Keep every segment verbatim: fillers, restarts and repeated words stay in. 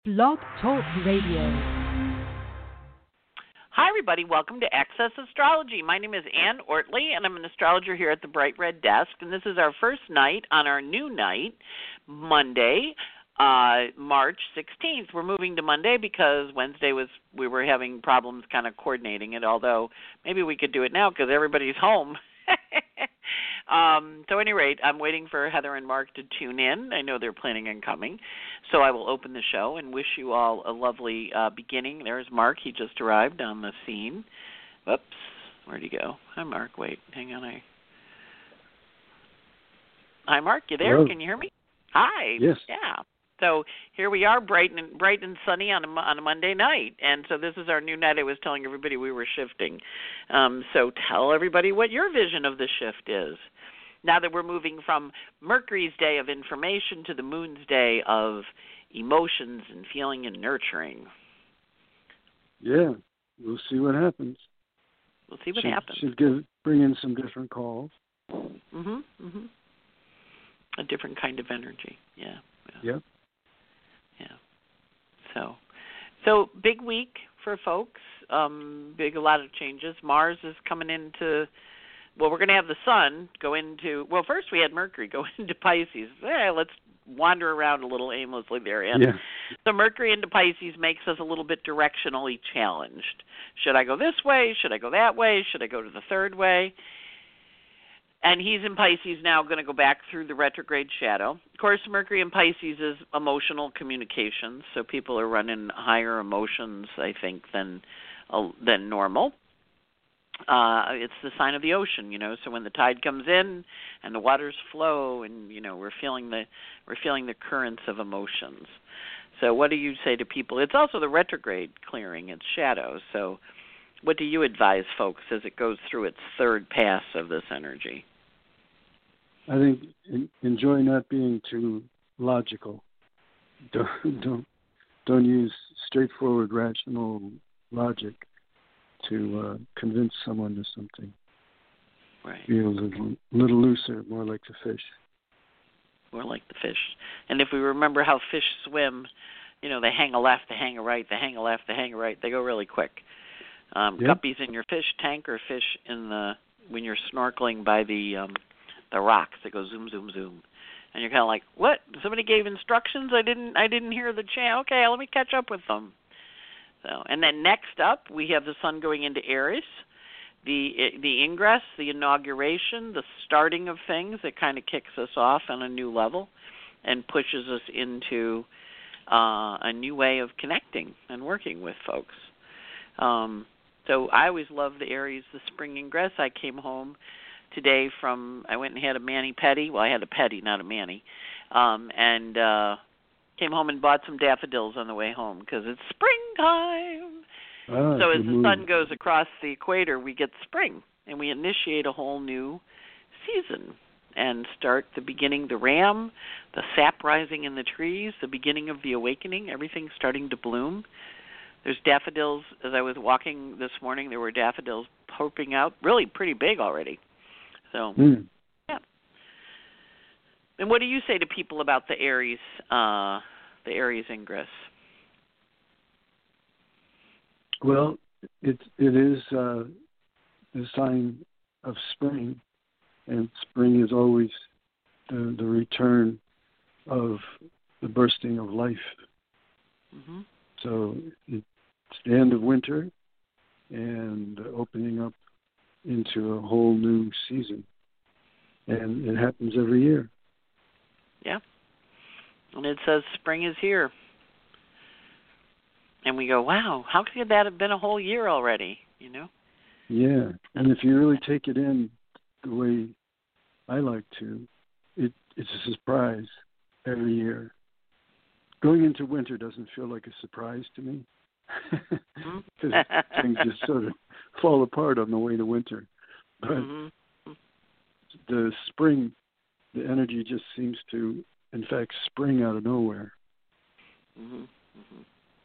Blog Talk Radio. Hi, everybody. Welcome to Access Astrology. My name is Ann Ortley, and I'm an astrologer here at the Bright Red Desk. And this is our first night on our new night, Monday, uh, March sixteenth. We're moving to Monday because Wednesday was we were having problems kind of coordinating it, although maybe we could do it now because everybody's home. um, so at any rate, I'm waiting for Heather and Mark to tune in. I know they're planning on coming. So I will open the show and wish you all a lovely uh, beginning. There's Mark. He just arrived on the scene. Whoops. Where'd he go? Hi, Mark. Wait. Hang on. I... Hi, Mark. You there? Hello. Can you hear me? Hi. Yes. Yeah. So here we are, bright and bright and sunny on a, on a Monday night. And so this is our new night. I was telling everybody we were shifting. Um, so tell everybody what your vision of the shift is. Now that we're moving from Mercury's day of information to the moon's day of emotions and feeling and nurturing. Yeah, we'll see what happens. We'll see what should, happens. Should give, bring in some different calls. Mhm. Mhm. A different kind of energy. Yeah. Yeah. Yep. Yeah. So, so big week for folks. Um, big, a lot of changes. Mars is coming into. Well, we're going to have the sun go into, well, first we had Mercury go into Pisces. Eh, let's wander around a little aimlessly there. And yeah. so Mercury into Pisces makes us a little bit directionally challenged. Should I go this way? Should I go that way? Should I go to the third way? And he's in Pisces now, going to go back through the retrograde shadow. Of course, Mercury in Pisces is emotional communications, so people are running higher emotions, I think, than uh, than normal. Uh, it's the sign of the ocean, you know. So when the tide comes in and the waters flow, and you know we're feeling the we're feeling the currents of emotions. So what do you say to people? It's also the retrograde clearing its shadows. So what do you advise folks as it goes through its third pass of this energy? I think in, enjoy not being too logical. Don't don't don't use straightforward rational logic to uh, convince someone to something. Right. Be a little, little looser, more like the fish. More like the fish. And if we remember how fish swim, you know, they hang a left, they hang a right, they hang a left, they hang a right. They go really quick. Um, Yep. Guppies in your fish tank or fish in the when you're snorkeling by the um, the rocks that go zoom, zoom, zoom. And you're kind of like, what? Somebody gave instructions? I didn't. I didn't hear the chant. Okay, let me catch up with them. So, and then next up, we have the sun going into Aries, the the ingress, the inauguration, the starting of things that kind of kicks us off on a new level and pushes us into uh, a new way of connecting and working with folks. Um, so I always love the Aries, the spring ingress. I came home today from, I went and had a mani-pedi. Well, I had a pedi, not a mani. Um, and... Uh, Came home and bought some daffodils on the way home because it's springtime. Ah, so as good the move. sun goes across the equator, we get spring, and we initiate a whole new season and start the beginning, the ram, the sap rising in the trees, the beginning of the awakening, everything starting to bloom. There's daffodils. As I was walking this morning, there were daffodils popping out, really pretty big already. So, Mm. yeah. And what do you say to people about the Aries, uh, the Aries ingress? Well, it it is uh, a sign of spring, and spring is always the, the return of the bursting of life. Mm-hmm. So it's the end of winter and opening up into a whole new season, and it happens every year. Yeah. And it says spring is here. And we go, wow, how could that have been a whole year already, you know? Yeah, and if you really take it in the way I like to, it it's a surprise every year. Going into winter doesn't feel like a surprise to me because Mm-hmm. things just sort of fall apart on the way to winter. But Mm-hmm. the spring, the energy just seems to, in fact, spring out of nowhere. Mm-hmm. Mm-hmm.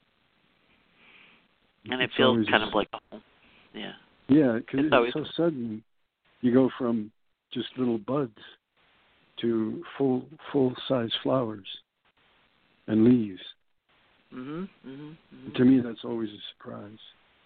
And it It's feels always kind a- of like, a, yeah. Yeah, because It's it's, always- so sudden. You go from just little buds to full full size flowers and leaves. Mhm. Mhm. Mhm. To me, that's always a surprise.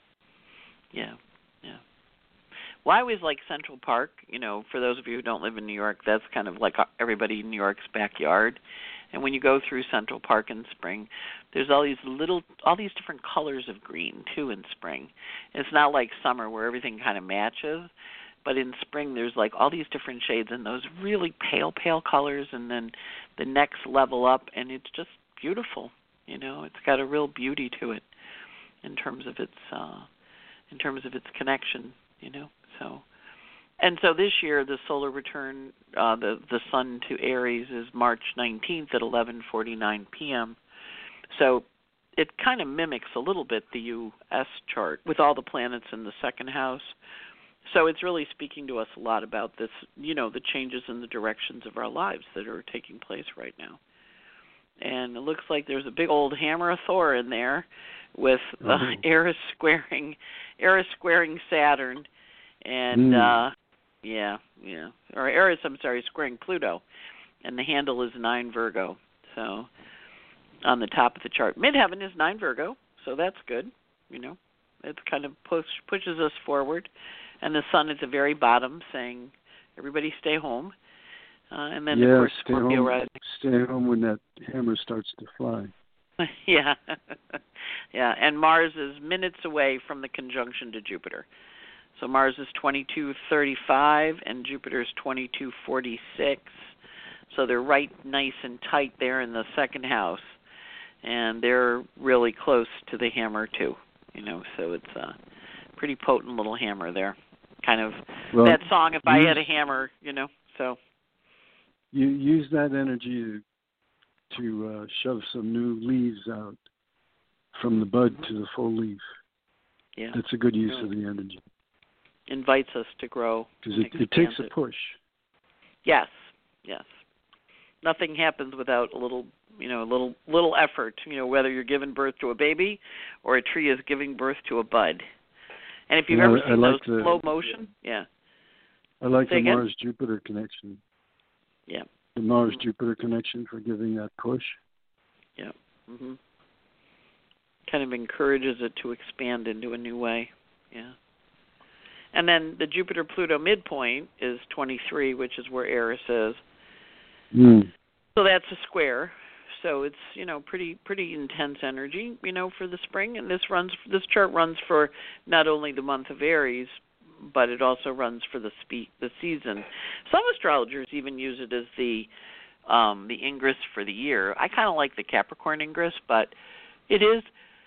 Yeah. Yeah. Well, I always like Central Park. You know, for those of you who don't live in New York, that's kind of like everybody in New York's backyard. And when you go through Central Park in spring, there's all these little, all these different colors of green too in spring. It's not like summer where everything kind of matches, but in spring there's like all these different shades and those really pale, pale colors, and then the next level up, and it's just beautiful. You know, it's got a real beauty to it in terms of its, uh, in terms of its connection. You know, so. And so this year, the solar return, uh, the the sun to Aries is March nineteenth at eleven forty-nine p.m. So it kind of mimics a little bit the U S chart with all the planets in the second house. So it's really speaking to us a lot about this, you know, the changes in the directions of our lives that are taking place right now. And it looks like there's a big old hammer of Thor in there with uh, oh. Eris squaring Eris squaring Saturn, and mm. uh, yeah, yeah, or Eris, I'm sorry, squaring Pluto, and the handle is nine Virgo. So on the top of the chart, midheaven is nine Virgo, so that's good. You know, it kind of push pushes us forward, and the sun at the very bottom saying, "Everybody stay home." Uh, and then, yeah, of course, stay Scorpio home, rising. Stay home when that hammer starts to fly. yeah. yeah, and Mars is minutes away from the conjunction to Jupiter. So Mars is twenty-two thirty-five and Jupiter is twenty-two forty-six. So they're right nice and tight there in the second house. And they're really close to the hammer, too. You know, so it's a pretty potent little hammer there. Kind of well, that song, If I use, Had a Hammer, you know, so... You use that energy to, to uh, shove some new leaves out from the bud to the full leaf. Yeah, that's a good use really. of the energy. Invites us to grow. Because it, it takes a it. push. Yes, yes. Nothing happens without a little, you know, a little little effort. You know, whether you're giving birth to a baby or a tree is giving birth to a bud. And if you've yeah, ever I, seen I those like the, slow motion, yeah. I like Say the again? Mars-Jupiter connection. Yeah. The Mars-Jupiter connection for giving that push. Yeah. Mhm. Kind of encourages it to expand into a new way. Yeah. And then the Jupiter-Pluto midpoint is twenty-three, which is where Eris is. Mm. So that's a square. So it's, you know, pretty pretty intense energy, you know, for the spring. And this runs this chart runs for not only the month of Aries, but it also runs for the spe- the season. Some astrologers even use it as the um, the ingress for the year. I kind of like the Capricorn ingress, but it is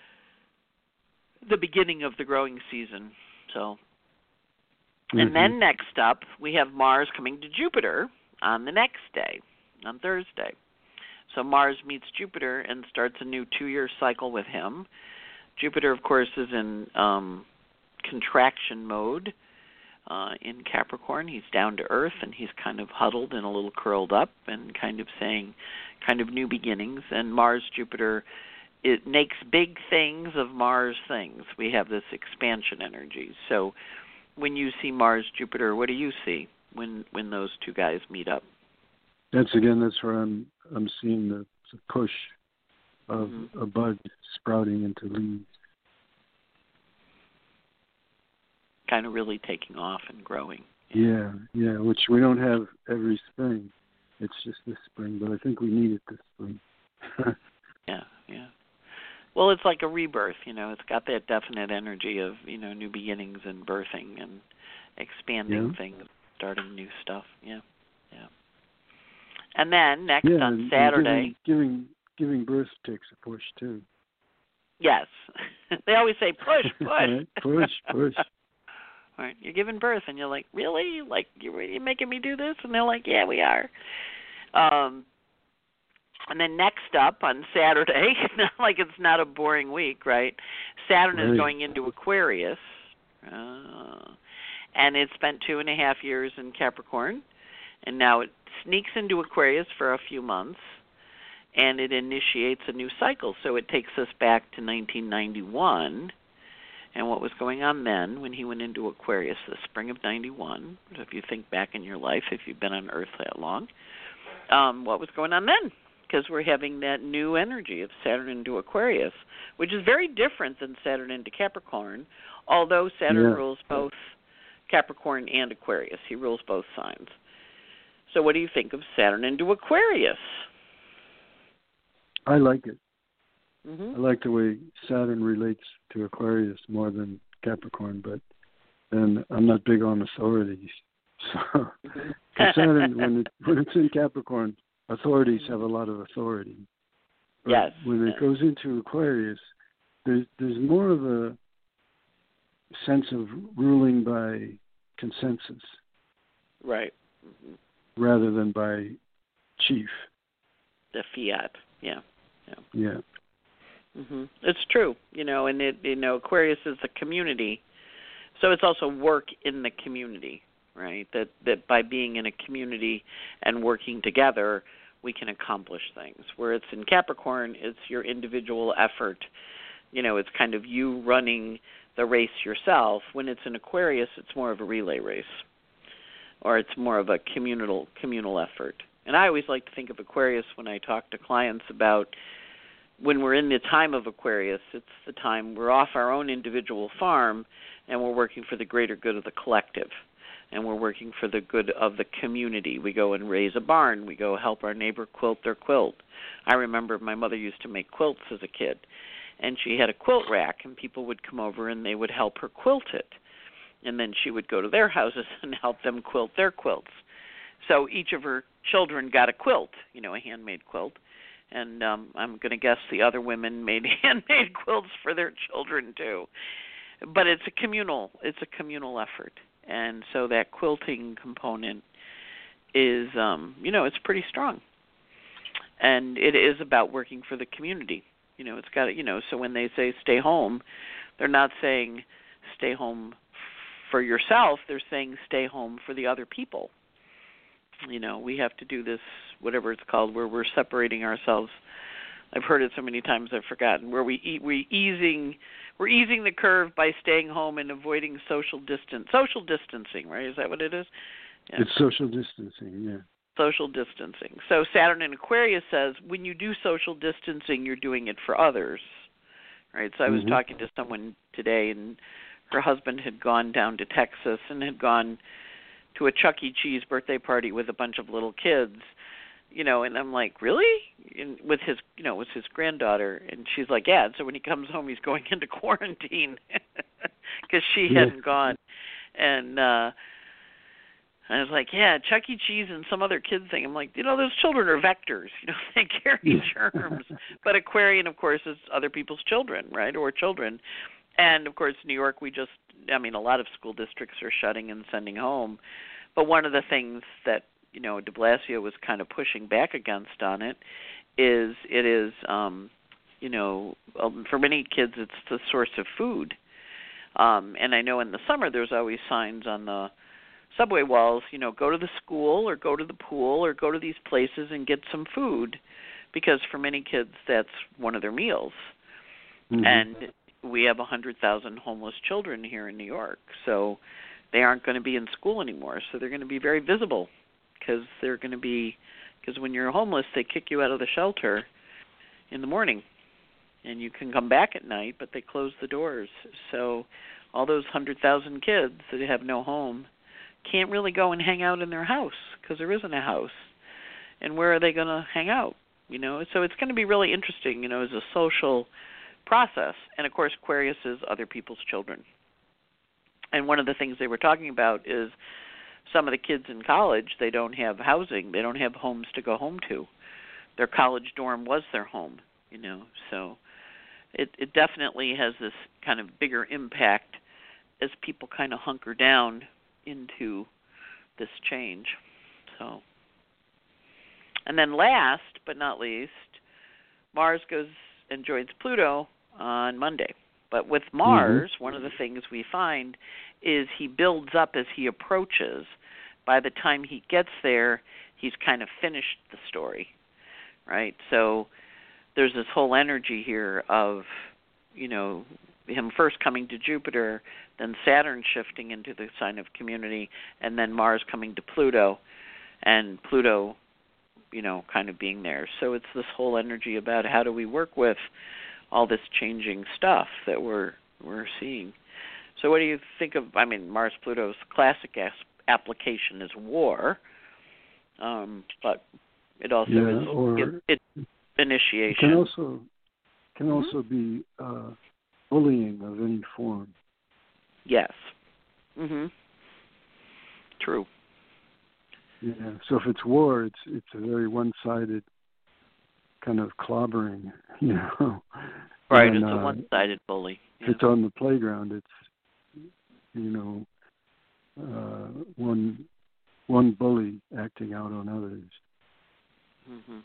the beginning of the growing season. So, mm-hmm. And then next up, we have Mars coming to Jupiter on the next day, on Thursday. So Mars meets Jupiter and starts a new two-year cycle with him. Jupiter, of course, is in um, contraction mode uh, in Capricorn. He's down to earth, and he's kind of huddled and a little curled up and kind of saying kind of new beginnings. And Mars, Jupiter, it makes big things of Mars things. We have this expansion energy. So when you see Mars, Jupiter, what do you see when, when those two guys meet up? That's, again, that's where I'm I'm seeing the, the push of mm-hmm. a bud sprouting into leaves. Kind of really taking off and growing. Yeah, yeah, which we don't have every spring. It's just this spring, but I think we need it this spring. yeah, yeah. Well, it's like a rebirth, you know. It's got that definite energy of, you know, new beginnings and birthing and expanding yeah. things, starting new stuff. Yeah, yeah. And then next yeah, on Saturday, giving, giving giving birth takes a push too. Yes, they always say push, push, right? push, push. Right, you're giving birth, and you're like, really? Like, you're, you're making me do this? And they're like, yeah, we are. Um, and then next up on Saturday, like it's not a boring week, right? Saturn right. is going into Aquarius, uh, and it spent two and a half years in Capricorn, and now it sneaks into Aquarius for a few months, and it initiates a new cycle. So it takes us back to nineteen ninety-one, and what was going on then when he went into Aquarius, the spring of ninety-one. If you think back in your life, if you've been on Earth that long, um, what was going on then? because we're having that new energy of Saturn into Aquarius, which is very different than Saturn into Capricorn, although Saturn yeah. rules both Capricorn and Aquarius. He rules both signs. So what do you think of Saturn into Aquarius? I like it. Mm-hmm. I like the way Saturn relates to Aquarius more than Capricorn, but then I'm not big on authorities. So Saturn, when, it, when it's in Capricorn, authorities have a lot of authority. But yes. when it goes into Aquarius, there's, there's more of a sense of ruling by consensus. Right. Mm-hmm. Rather than by chief. The fiat, yeah. Yeah. Yeah. Mm-hmm. It's true, you know, and it, you know, Aquarius is the community, so it's also work in the community, right? That that by being in a community and working together, we can accomplish things. Where it's in Capricorn, it's your individual effort. You know, it's kind of you running the race yourself. When it's in Aquarius, it's more of a relay race, or it's more of a communal communal effort. And I always like to think of Aquarius when I talk to clients about when we're in the time of Aquarius, it's the time we're off our own individual farm and we're working for the greater good of the collective. And we're working for the good of the community. We go and raise a barn. We go help our neighbor quilt their quilt. I remember my mother used to make quilts as a kid, and she had a quilt rack, and people would come over and they would help her quilt it. And then she would go to their houses and help them quilt their quilts. So each of her children got a quilt, you know, a handmade quilt. And um, I'm going to guess the other women made handmade quilts for their children too. But it's a communal, it's a communal effort. And so that quilting component is, um, you know, it's pretty strong. And it is about working for the community. You know, it's got, you know, so when they say stay home, they're not saying stay home for yourself. They're saying stay home for the other people. You know, we have to do this, whatever it's called, where we're separating ourselves. I've heard it so many times I've forgotten. Where we eat, we easing, we're easing the curve by staying home and avoiding social distance, social distancing, right? Is that what it is? Yeah. It's social distancing, yeah. Social distancing. So Saturn in Aquarius says when you do social distancing, you're doing it for others, right? So I was mm-hmm. talking to someone today, and her husband had gone down to Texas and had gone to a Chuck E. Cheese birthday party with a bunch of little kids, you know, and I'm like, really? And with his, you know, with his granddaughter, and she's like, yeah. And so when he comes home, he's going into quarantine because she yeah. hadn't gone. And uh, I was like, yeah, Chuck E. Cheese and some other kid thing. I'm like, you know, those children are vectors. You know, they carry germs. But Aquarian, of course, is other people's children, right, or children. And, of course, New York, we just, I mean, a lot of school districts are shutting and sending home. But one of the things that, you know, de Blasio was kind of pushing back against on it is it is, um, you know, um, for many kids it's the source of food. Um, and I know in the summer there's always signs on the subway walls, you know, go to the school or go to the pool or go to these places and get some food, because for many kids that's one of their meals. Mm-hmm. And we have one hundred thousand homeless children here in New York, so they aren't going to be in school anymore. So they're going to be very visible because they're going to be, because when you're homeless, they kick you out of the shelter in the morning, and you can come back at night, but they close the doors. So all those one hundred thousand kids that have no home can't really go and hang out in their house because there isn't a house. And where are they going to hang out? You know, so it's going to be really interesting, you know, as a social process. And, of course, Aquarius is other people's children. And one of the things they were talking about is some of the kids in college, they don't have housing. They don't have homes to go home to. Their college dorm was their home, you know. So it, it definitely has this kind of bigger impact as people kind of hunker down into this change. So, and then last but not least, Mars goes and joins Pluto on Monday. But with Mars, mm-hmm. one of the things we find is he builds up as he approaches. By the time he gets there, he's kind of finished the story, right? So there's this whole energy here of, you know, him first coming to Jupiter, then Saturn shifting into the sign of community, and then Mars coming to Pluto. And Pluto, you know, kind of being there. So it's this whole energy about how do we work with all this changing stuff that we're we're seeing. So what do you think of, I mean, Mars Pluto's classic as, application is war, um, but it also yeah, is or it, it initiation. It can also can mm-hmm. also be uh, bullying of any form. Yes. Mhm. True. Yeah. So if it's war, it's it's a very one-sided kind of clobbering, you know. Right. And, it's uh, a one-sided bully. Yeah. If it's on the playground, it's you know uh, one one bully acting out on others. Mhm.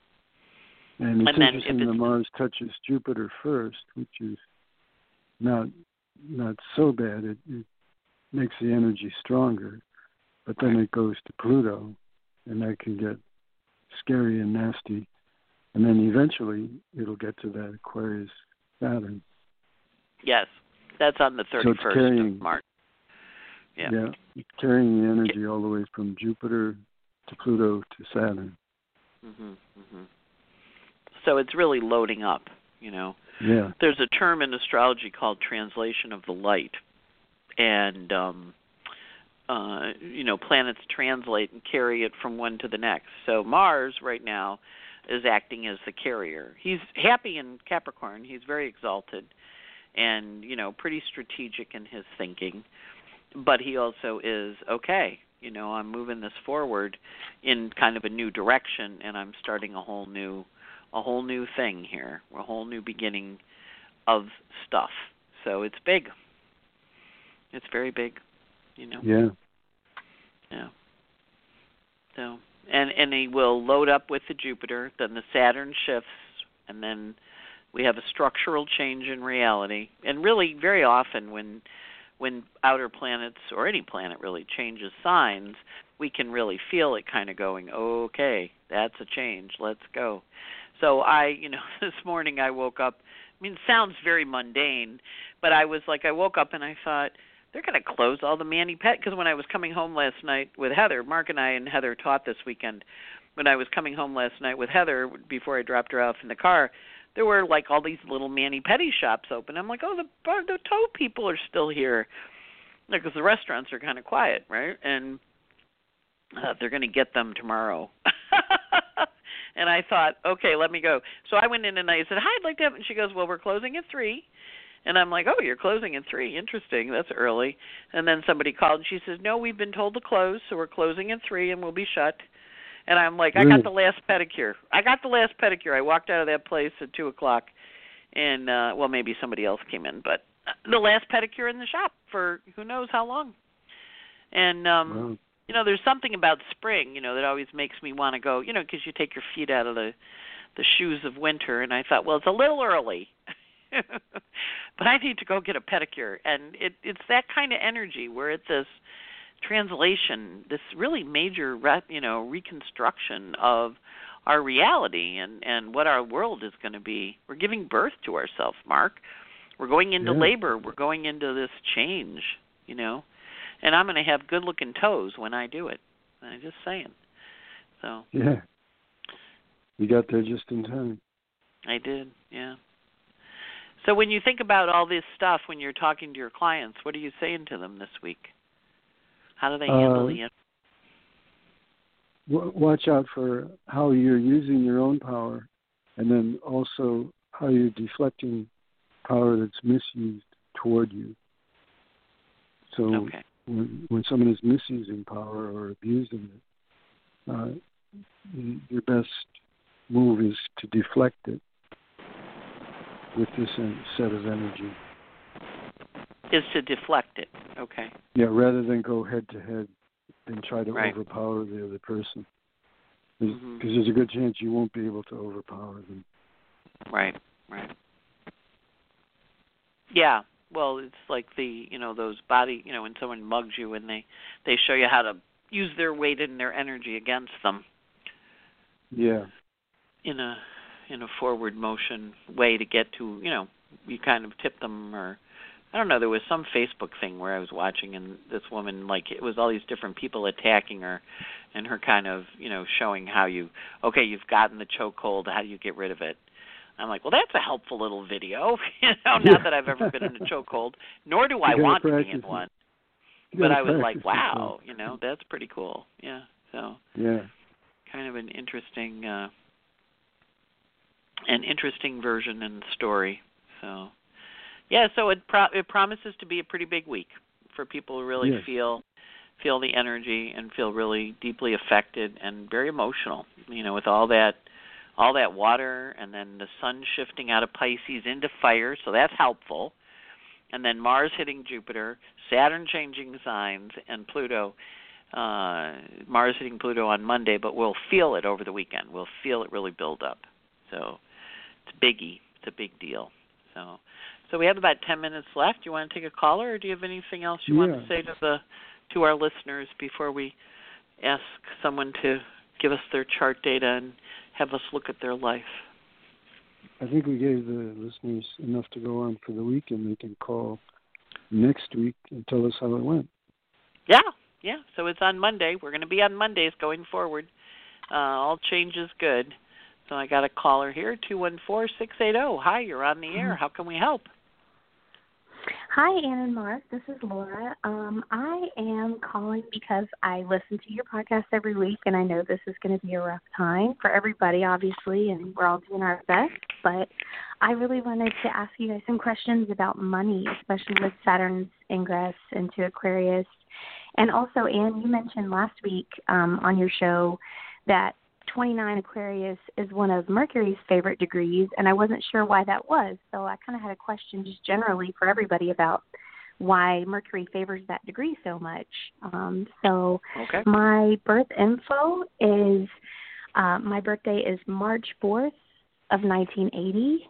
And it's and then interesting if that it's Mars touches Jupiter first, which is not not so bad. It, it makes the energy stronger, but then right. it goes to Pluto, and that can get scary and nasty. And then eventually it'll get to that Aquarius Saturn. Yes, that's on the thirty-first so carrying, of March. Yeah. Yeah, it's carrying the energy all the way from Jupiter to Pluto to Saturn. Mhm. Mhm. So it's really loading up, you know. Yeah. There's a term in astrology called translation of the light, and um, uh, you know, planets translate and carry it from one to the next. So Mars right now is acting as the carrier. He's happy in Capricorn. He's very exalted, and you know, pretty strategic in his thinking. But he also is okay. You know, I'm moving this forward in kind of a new direction, and I'm starting a whole new. a whole new thing here, a whole new beginning of stuff. So it's big. It's very big, you know. Yeah. Yeah. So, and and he will load up with the Jupiter, then the Saturn shifts, and then we have a structural change in reality. And really, very often when when outer planets or any planet really changes signs, we can really feel it kind of going, okay, that's a change, let's go. So I, you know, this morning I woke up, I mean, it sounds very mundane, but I was like, I woke up and I thought, they're going to close all the mani-pedi, because when I was coming home last night with Heather, Mark and I and Heather taught this weekend, when I was coming home last night with Heather, before I dropped her off in the car, there were like all these little mani-pedi shops open. I'm like, oh, the, the toe people are still here, because the restaurants are kind of quiet, right? And uh, they're going to get them tomorrow. And I thought, okay, let me go. So I went in and I said, hi, I'd like to have it. And she goes, well, we're closing at three. And I'm like, oh, you're closing at three. Interesting. That's early. And then somebody called and she says, no, we've been told to close, so we're closing at three and we'll be shut. And I'm like, I got the last pedicure. I got the last pedicure. I walked out of that place at two o'clock. And, uh, well, maybe somebody else came in. But the last pedicure in the shop for who knows how long. And, um, wow. You know, there's something about spring, you know, that always makes me want to go, you know, because you take your feet out of the the shoes of winter. And I thought, well, it's a little early, but I need to go get a pedicure. And it, it's that kind of energy where it's this translation, this really major, re, you know, reconstruction of our reality and, and what our world is going to be. We're giving birth to ourselves, Mark. We're going into yeah. labor. We're going into this change, you know. And I'm going to have good-looking toes when I do it. I'm just saying. So. Yeah. You got there just in time. I did, yeah. So when you think about all this stuff, when you're talking to your clients, what are you saying to them this week? How do they handle uh, the w- Watch out for how you're using your own power, and then also how you're deflecting power that's misused toward you. So okay. when, when someone is misusing power or abusing it, uh, your best move is to deflect it with this set of energy. Is to deflect it, okay. Yeah, rather than go head to head and try to right. overpower the other person. Because mm-hmm. there's a good chance you won't be able to overpower them. Right, right. Yeah, well, it's like the, you know, those body, you know, when someone mugs you and they, they show you how to use their weight and their energy against them. Yeah. In a in a forward motion way to get to, you know, you kind of tip them, or I don't know, there was some Facebook thing where I was watching and this woman, like, it was all these different people attacking her, and her kind of, you know, showing how you, okay, you've gotten the chokehold, how do you get rid of it? I'm like, well, that's a helpful little video. you know, not that I've ever been in a chokehold, nor do I want to be in one. But I was like, wow, you know, that's pretty cool. Yeah, so yeah, kind of an interesting, uh, an interesting version and story. So, yeah, so it pro- it promises to be a pretty big week for people who really yes. feel feel the energy and feel really deeply affected and very emotional. You know, with all that. all that water, and then the sun shifting out of Pisces into fire, so that's helpful. And then Mars hitting Jupiter, Saturn changing signs, and Pluto, uh, Mars hitting Pluto on Monday, but we'll feel it over the weekend. We'll feel it really build up. So it's a biggie. It's a big deal. So so we have about ten minutes left. Do you want to take a caller, or do you have anything else you yeah. want to say to the to our listeners before we ask someone to give us their chart data and have us look at their life? I think we gave the listeners enough to go on for the week, and they can call next week and tell us how it went. Yeah, yeah. So it's on Monday. We're going to be on Mondays going forward. Uh, all change is good. So I got a caller here, two one four, six eight zero. Hi, you're on the air. How can we help? Hi, Ann and Mark. This is Laura. Um, I am calling because I listen to your podcast every week, and I know this is going to be a rough time for everybody, obviously, and we're all doing our best. But I really wanted to ask you guys some questions about money, especially with Saturn's ingress into Aquarius. And also, Ann, you mentioned last week um, on your show that twenty-nine Aquarius is one of Mercury's favorite degrees, and I wasn't sure why that was. So I kind of had a question just generally for everybody about why Mercury favors that degree so much. Um, so okay. My birth info is, uh, my birthday is March fourth of nineteen eighty,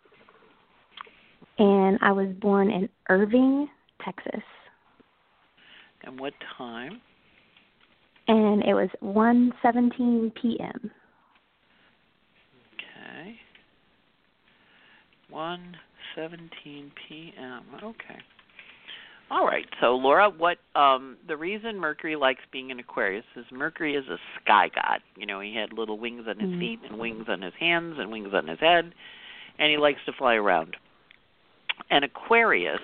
and I was born in Irving, Texas. And what time? And it was one seventeen p.m. Okay. one seventeen p.m. Okay. All right. So, Laura, what um, the reason Mercury likes being in Aquarius is Mercury is a sky god. You know, he had little wings on his mm. feet and wings on his hands and wings on his head, and he likes to fly around. And Aquarius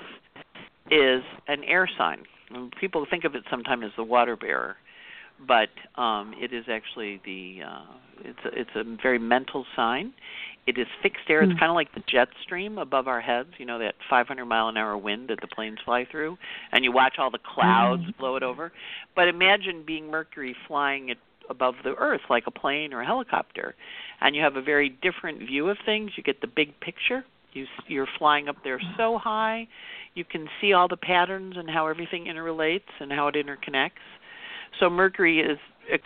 is an air sign. People think of it sometimes as the water bearer. But um, it is actually the uh, it's a, it's a very mental sign. It is fixed air. It's mm. kind of like the jet stream above our heads. You know, that five hundred mile an hour wind that the planes fly through, and you watch all the clouds mm. blow it over. But imagine being Mercury flying it above the Earth like a plane or a helicopter, and you have a very different view of things. You get the big picture. You, you're flying up there so high, you can see all the patterns and how everything interrelates and how it interconnects. So Mercury is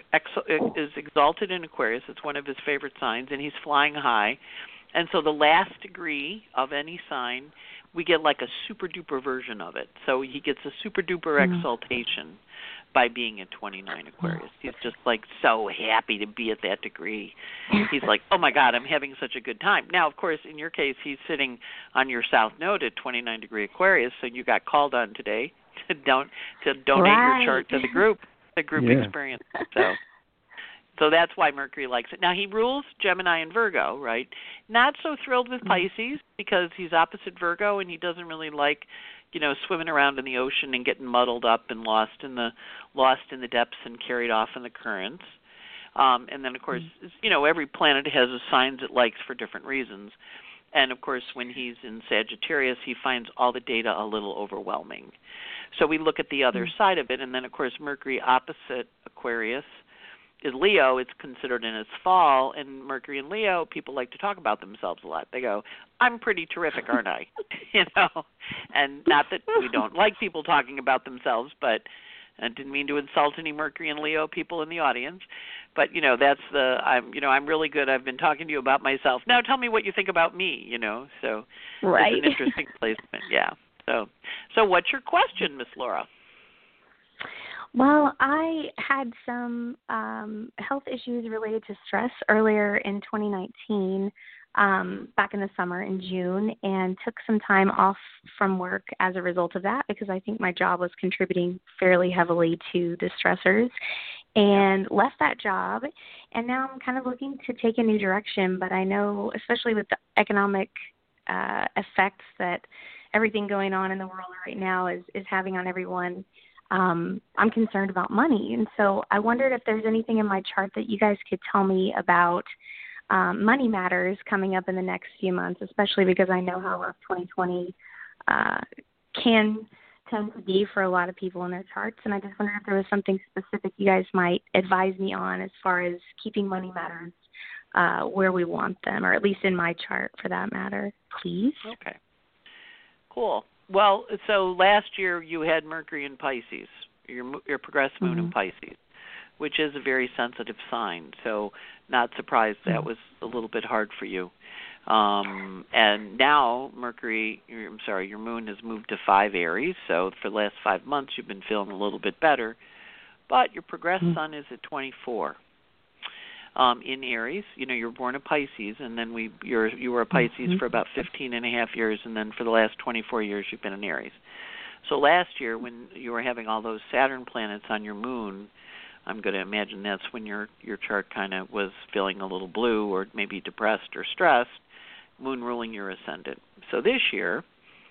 is exalted in Aquarius. It's one of his favorite signs, and he's flying high. And so the last degree of any sign, we get like a super-duper version of it. So he gets a super-duper mm. exaltation by being at twenty-nine Aquarius. He's just like so happy to be at that degree. He's like, oh, my God, I'm having such a good time. Now, of course, in your case, he's sitting on your south node at twenty-nine degree Aquarius, so you got called on today to, don- to donate right. your chart to the group. The group yeah. experience. So so that's why Mercury likes it. Now, he rules Gemini and Virgo, right? Not so thrilled with Pisces because he's opposite Virgo and he doesn't really like, you know, swimming around in the ocean and getting muddled up and lost in the lost in the depths and carried off in the currents. Um, and then, of course, you know, every planet has the signs it likes for different reasons. And, of course, when he's in Sagittarius, he finds all the data a little overwhelming. So we look at the other mm-hmm. side of it, and then, of course, Mercury opposite Aquarius is Leo. It's considered in its fall, and Mercury and Leo, people like to talk about themselves a lot. They go, I'm pretty terrific, aren't I? you know, and not that we don't like people talking about themselves, but I didn't mean to insult any Mercury and Leo people in the audience. But, you know, that's the, I'm, you know, I'm really good. I've been talking to you about myself. Now tell me what you think about me, you know. So right. it's an interesting placement, yeah. So, so what's your question, Miss Laura? Well, I had some um, health issues related to stress earlier in twenty nineteen, um, back in the summer in June, and took some time off from work as a result of that because I think my job was contributing fairly heavily to the stressors. and left that job. And now I'm kind of looking to take a new direction. But I know, especially with the economic uh, effects that everything going on in the world right now is, is having on everyone, um, I'm concerned about money. And so I wondered if there's anything in my chart that you guys could tell me about um, money matters coming up in the next few months, especially because I know how rough twenty twenty uh, can tend to be for a lot of people in their charts. And I just wondered if there was something specific you guys might advise me on as far as keeping money matters uh, where we want them, or at least in my chart for that matter, please. Okay. Cool. Well, so last year you had Mercury in Pisces, your your progressive moon mm-hmm. in Pisces, which is a very sensitive sign. So not surprised that was a little bit hard for you. Um, and now Mercury, I'm sorry, your moon has moved to five Aries. So for the last five months you've been feeling a little bit better. But your progressed mm-hmm. sun is at twenty-four. Um, in Aries, you know, you were born a Pisces, and then we you're, you were a Pisces mm-hmm. for about fifteen and a half years, and then for the last twenty-four years you've been in Aries. So last year when you were having all those Saturn planets on your moon, I'm going to imagine that's when your, your chart kind of was feeling a little blue or maybe depressed or stressed, moon ruling your ascendant. So this year,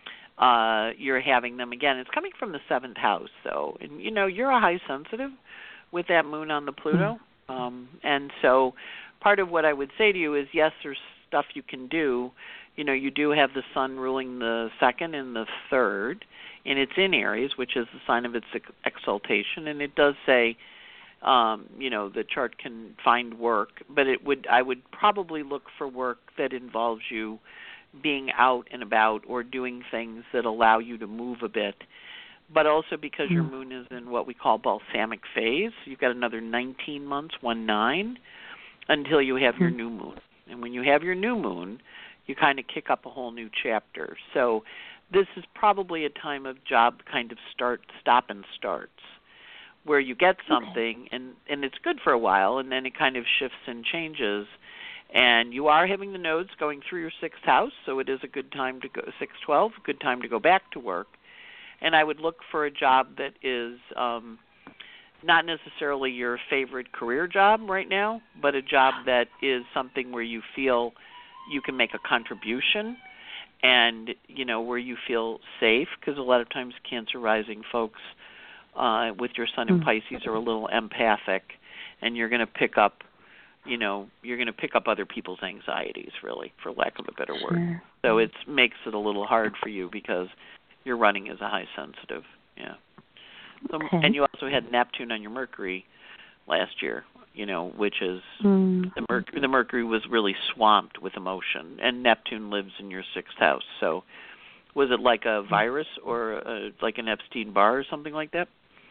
uh, you're having them again. It's coming from the seventh house, though. And, you know, you're a high sensitive with that moon on the Pluto. Mm-hmm. Um, and so part of what I would say to you is, yes, there's stuff you can do. You know, you do have the sun ruling the second and the third, and it's in Aries, which is the sign of its exaltation. And it does say, um, you know, the chart can find work, but it would I would probably look for work that involves you being out and about or doing things that allow you to move a bit. But also because your moon is in what we call balsamic phase, you've got another nineteen months, one nine, until you have your new moon. And when you have your new moon, you kind of kick up a whole new chapter. So this is probably a time of job kind of start, stop and starts, where you get something, okay. and, and it's good for a while, and then it kind of shifts and changes. And you are having the nodes going through your sixth house, so it is a good time to go, six twelve, good time to go back to work. And I would look for a job that is um, not necessarily your favorite career job right now, but a job that is something where you feel you can make a contribution and, you know, where you feel safe, because a lot of times Cancer rising folks uh, with your sun in Pisces are a little empathic, and you're going to pick up, you know, you're going to pick up other people's anxieties, really, for lack of a better word. Sure. So it makes it a little hard for you because you're running as a high sensitive, yeah. So, okay. And you also had Neptune on your Mercury last year, you know, which is mm. the Mercury. The Mercury was really swamped with emotion, and Neptune lives in your sixth house. So, was it like a virus or a, like an Epstein-Barr or something like that?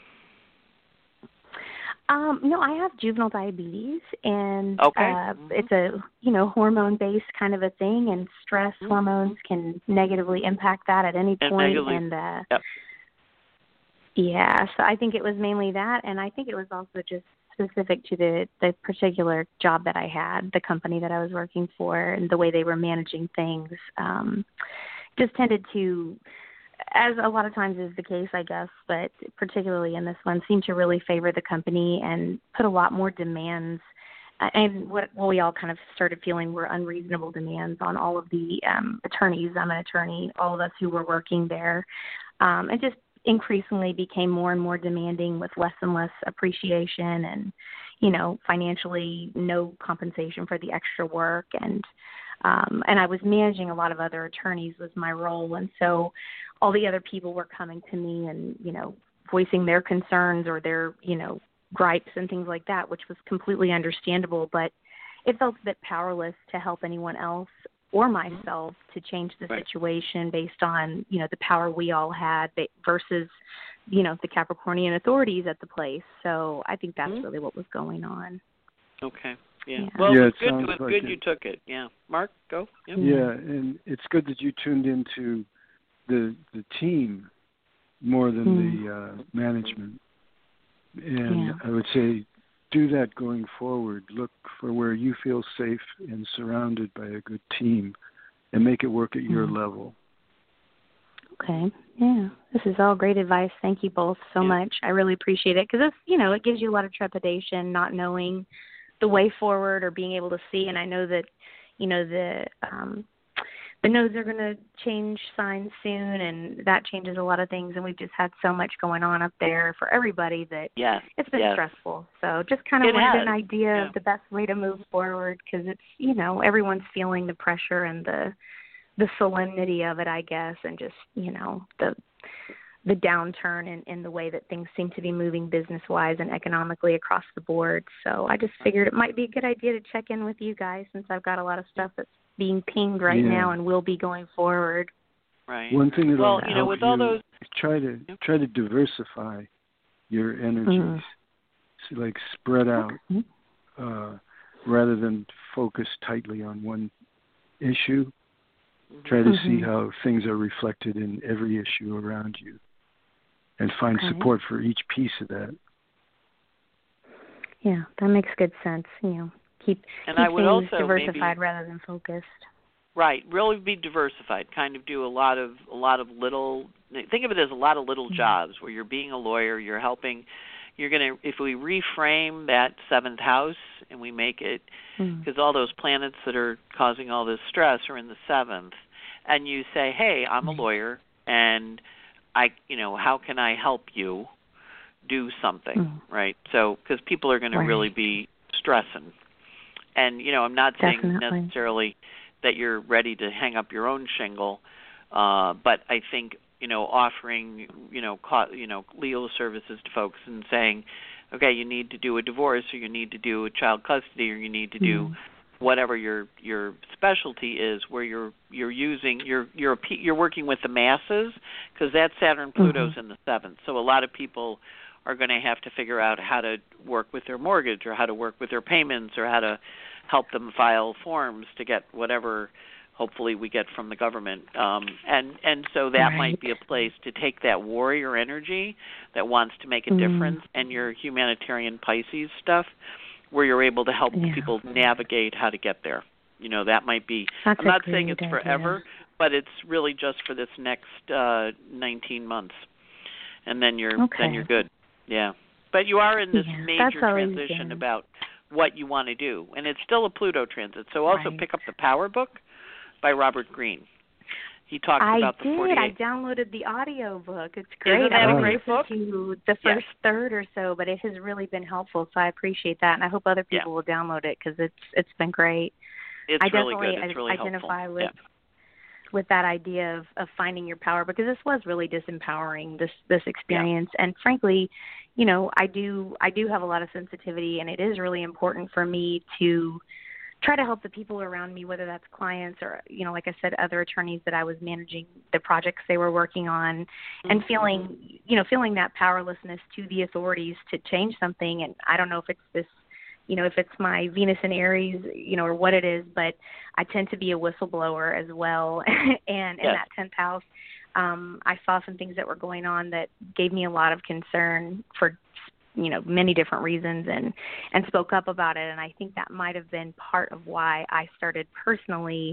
Um, no, I have juvenile diabetes, and okay. uh, mm-hmm. it's a, you know, hormone-based kind of a thing, and stress mm-hmm. hormones can negatively impact that at any and point. Negatively, and uh, yep. yeah, so I think it was mainly that, and I think it was also just specific to the, the particular job that I had, the company that I was working for, and the way they were managing things. Um, just tended to, as a lot of times is the case, I guess, but particularly in this one, seemed to really favor the company and put a lot more demands, uh, and what, what we all kind of started feeling were unreasonable demands on all of the um, attorneys. I'm an attorney, all of us who were working there. Um, it just increasingly became more and more demanding with less and less appreciation and, you know, financially no compensation for the extra work. And Um, and I was managing a lot of other attorneys was my role. And so all the other people were coming to me and, you know, voicing their concerns or their, you know, gripes and things like that, which was completely understandable. But it felt a bit powerless to help anyone else or myself to change the right. situation based on, you know, the power we all had versus, you know, the Capricornian authorities at the place. So I think that's mm-hmm. really what was going on. Okay. Yeah. yeah. Well, yeah, it was good. It was like good it. You took it. Yeah. Mark, go. Yep. Yeah, and it's good that you tuned into the the team more than mm. the uh, management. And yeah. I would say do that going forward. Look for where you feel safe and surrounded by a good team and make it work at mm. your level. Okay. Yeah. This is all great advice. Thank you both so Yeah. much. I really appreciate it because it's, you know, it gives you a lot of trepidation not knowing the way forward or being able to see. And I know that, you know, the um, the nodes are going to change signs soon, and that changes a lot of things. And we've just had so much going on up there for everybody that Yes. it's been yes. stressful. So just kind of It wanted has. an idea Yeah. of the best way to move forward because it's, you know, everyone's feeling the pressure and the the solemnity of it, I guess, and just, you know, the the downturn in, in the way that things seem to be moving business-wise and economically across the board. So I just figured it might be a good idea to check in with you guys since I've got a lot of stuff that's being pinged right Yeah. now and will be going forward. Right. One thing that Well, will you know, help with all you those, is try to Yep. try to diversify your energies, Mhm. so like spread out Okay. uh, rather than focus tightly on one issue. Try to see Mhm. how things are reflected in every issue around you, and find Okay. support for each piece of that. Yeah, that makes good sense. You know, keep And keep I would things also diversified maybe- rather than focused. right, really be diversified. Kind of do a lot of a lot of little. Think of it as a lot of little Mhm. jobs where you're being a lawyer. You're helping. You're gonna if we reframe that seventh house and we make it Mhm. because all those planets that are causing all this stress are in the seventh, and you say, hey, I'm a Right. lawyer, and I, you know, how can I help you do something, Mhm. right? So, because people are going to really Right. be stressing. And, you know, I'm not saying Definitely. necessarily that you're ready to hang up your own shingle, uh, but I think, you know, offering, you know, co- you know, legal services to folks and saying, okay, you need to do a divorce, or you need to do a child custody, or you need to do Mhm. whatever your your specialty is, where you're you're using you're you're a, pe- you're working with the masses, because that Saturn Pluto's Mhm. in the seventh. So a lot of people are going to have to figure out how to work with their mortgage, or how to work with their payments, or how to help them file forms to get whatever hopefully we get from the government. Um, and, and so that Right. might be a place to take that warrior energy that wants to make a Mm. difference, and your humanitarian Pisces stuff, where you're able to help Yeah. people navigate how to get there. You know, that might be, That's I'm a not saying great it's forever, idea. but it's really just for this next uh, nineteen months. And then you're Okay. then you're good. Yeah. But you are in this Yeah, major that's always transition been- about what you want to do. And it's still a Pluto transit. So also Right. pick up the Power Book by Robert Greene. He talks I about the did. forty-eight. I downloaded the audio book. It's great. Isn't that I a only great listened book? to the Yes. first third or so, but it has really been helpful. So I appreciate that, and I hope other Yeah. people will download it because it's it's been great. It's I really definitely good. It's really identify helpful. with Yeah. with that idea of, of finding your power, because this was really disempowering, this this experience. Yeah. And frankly, you know, I do I do have a lot of sensitivity, and it is really important for me to try to help the people around me, whether that's clients or, you know, like I said, other attorneys that I was managing the projects they were working on, mm-hmm. and feeling, you know, feeling that powerlessness to the authorities to change something. And I don't know if it's this, you know, if it's my Venus in Aries, you know, or what it is, but I tend to be a whistleblower as well. And in yes. that tenth house, um, I saw some things that were going on that gave me a lot of concern for, you know, many different reasons, and, and spoke up about it. And I think that might have been part of why I started personally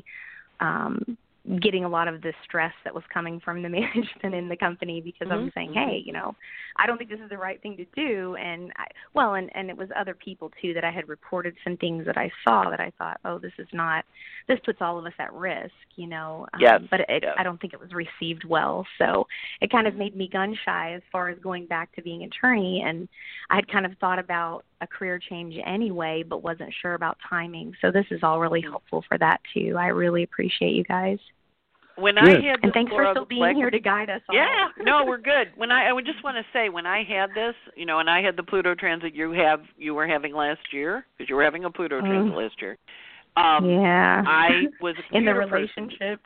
um, getting a lot of the stress that was coming from the management in the company, because mm-hmm. I was saying, mm-hmm. hey, you know, I don't think this is the right thing to do. And I, well, and, and it was other people too that I had reported some things that I saw that I thought, oh, this is not, this puts all of us at risk, you know, um, yes. but it, yes. I don't think it was received well. So it kind of made me gun shy as far as going back to being an attorney. And I had kind of thought about a career change anyway, but wasn't sure about timing. So this is all really helpful for that too. I really appreciate you guys. When good. I had and thanks for still being Black... here to guide us all. Yeah, no, we're good. When I, I would just want to say, when I had this, you know, and I had the Pluto transit you have, you were having last year, because you were having a Pluto mm. transit last year. Um, yeah. I was a in the person. relationships.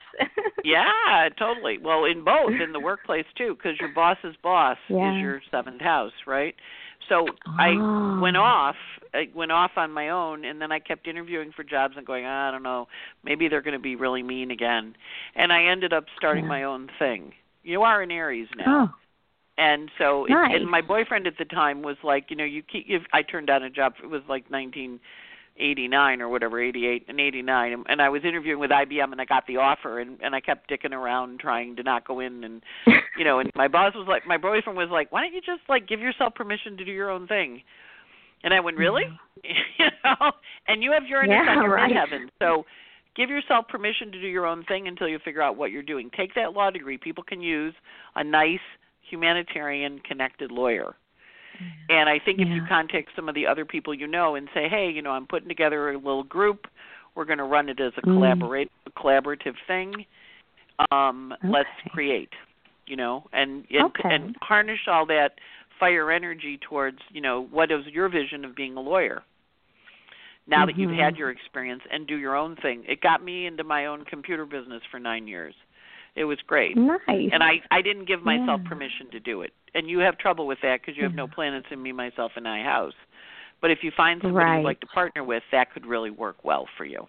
Yeah, totally. Well, in both, in the workplace too, because your boss's boss yeah. is your seventh house, right? So oh. I went off. I went off on my own, and then I kept interviewing for jobs and going, I don't know, maybe they're going to be really mean again. And I ended up starting yeah. my own thing. You are in Aries now. Oh. And so, nice. it, and my boyfriend at the time was like, you know, you keep. You, I turned down a job. It was like nineteen eighty-nine or whatever, eighty-eight and eighty-nine, and, and I was interviewing with I B M, and I got the offer, and, and I kept dicking around trying to not go in, and you know, and my boss was like, my boyfriend was like, why don't you just like give yourself permission to do your own thing? And I went, really? Mm-hmm. you know, and you have Uranus yeah, on your right. midheaven, so give yourself permission to do your own thing until you figure out what you're doing. Take that law degree. People can use a nice humanitarian connected lawyer. And I think if yeah. you contact some of the other people you know and say, hey, you know, I'm putting together a little group. We're going to run it as a mm. collaborate, collaborative thing. Um, okay. Let's create, you know, and and, okay. and harness all that fire energy towards, you know, what is your vision of being a lawyer? Now mm-hmm. that you've had your experience, and do your own thing. It got me into my own computer business for nine years. It was great. Nice. And I, I didn't give myself yeah. permission to do it. And you have trouble with that because you have yeah. no planets in me, myself, and I house. But if you find somebody right. you'd like to partner with, that could really work well for you.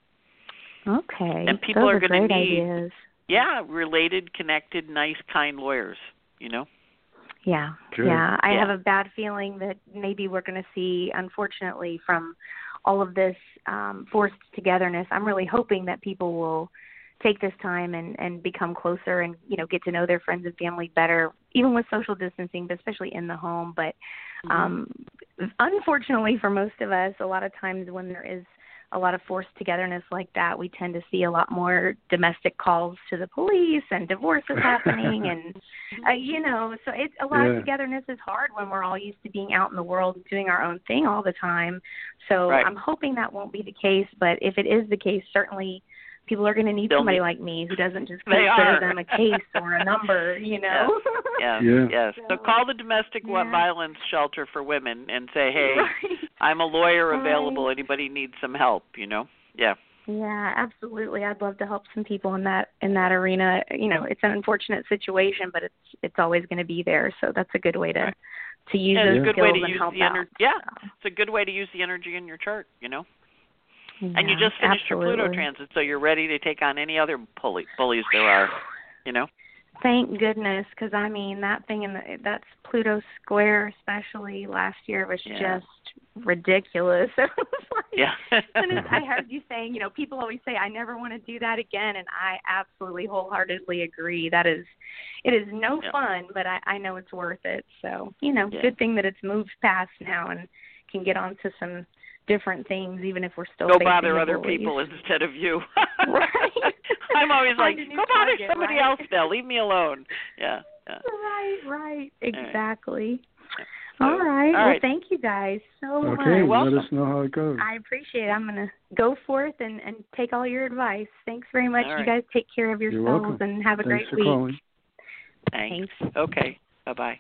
Okay. And people Those are, are going to great need, ideas. yeah, related, connected, nice, kind lawyers, you know? Yeah, Good. yeah. I Yeah. have a bad feeling that maybe we're going to see, unfortunately, from all of this um, forced togetherness. I'm really hoping that people will take this time and, and become closer and, you know, get to know their friends and family better, even with social distancing, but especially in the home. But um, unfortunately for most of us, a lot of times when there is a lot of forced togetherness like that, we tend to see a lot more domestic calls to the police and divorces happening. And, uh, you know, so it's a lot yeah. of togetherness is hard when we're all used to being out in the world doing our own thing all the time. So right. I'm hoping that won't be the case. But if it is the case, certainly people are going to need They'll somebody need, like me who doesn't just they consider are. them a case or a number, you know. Yes, Yeah. yes. So call the domestic Yeah. violence shelter for women and say, hey, Right. I'm a lawyer available. Right. Anybody needs some help, you know? Yeah. Yeah, absolutely. I'd love to help some people in that in that arena. You know, it's an unfortunate situation, but it's it's always going to be there. So that's a good way to Right. to use And those it's a good skills way to and use help the out. energy. Yeah, So, it's a good way to use the energy in your chart, you know? yeah, And you just finished absolutely. your Pluto transit, so you're ready to take on any other bully, bullies there are, you know? Thank goodness, because I mean that thing in the that's Pluto square, especially last year, was Yeah. just ridiculous. It was like, Yeah. and it, I heard you saying, you know, people always say, I never want to do that again, and I absolutely wholeheartedly agree. That is, it is no Yeah. fun, but I, I know it's worth it. So, you know, Yeah. good thing that it's moved past now and can get on to some different things, even if we're still Go facing bother the other bullies. people instead of you. Right. I'm always like, Find a new go bother target, somebody right? else now. Leave me alone. Yeah. yeah. Right, right. Exactly. So, all right. all Well, right. thank you guys so Okay, much. You're welcome. let us know how it goes. I appreciate it. I'm going to go forth and, and take all your advice. Thanks very much. All You right. guys take care of You're yourselves welcome. and have a Thanks great for week. calling. Thanks. Thanks. Okay. Bye-bye.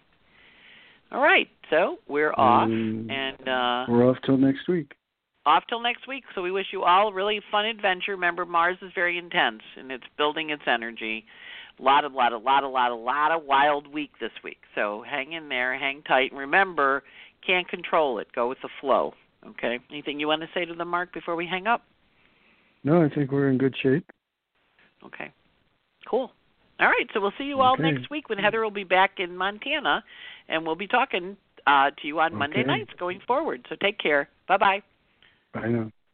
All right. So we're off, Um, and uh, We're off till next week. off till next week. So we wish you all a really fun adventure. Remember, Mars is very intense, and it's building its energy. A lot, a lot, a lot, a lot, a lot of wild week this week. So hang in there, hang tight, and remember, can't control it. Go with the flow. Okay. Anything you want to say to them, Mark, before we hang up? No, I think we're in good shape. Okay. Cool. All right. So we'll see you all Okay. next week when Heather will be back in Montana, and we'll be talking uh, to you on Monday Okay. nights going forward. So take care. Bye-bye. Bye now.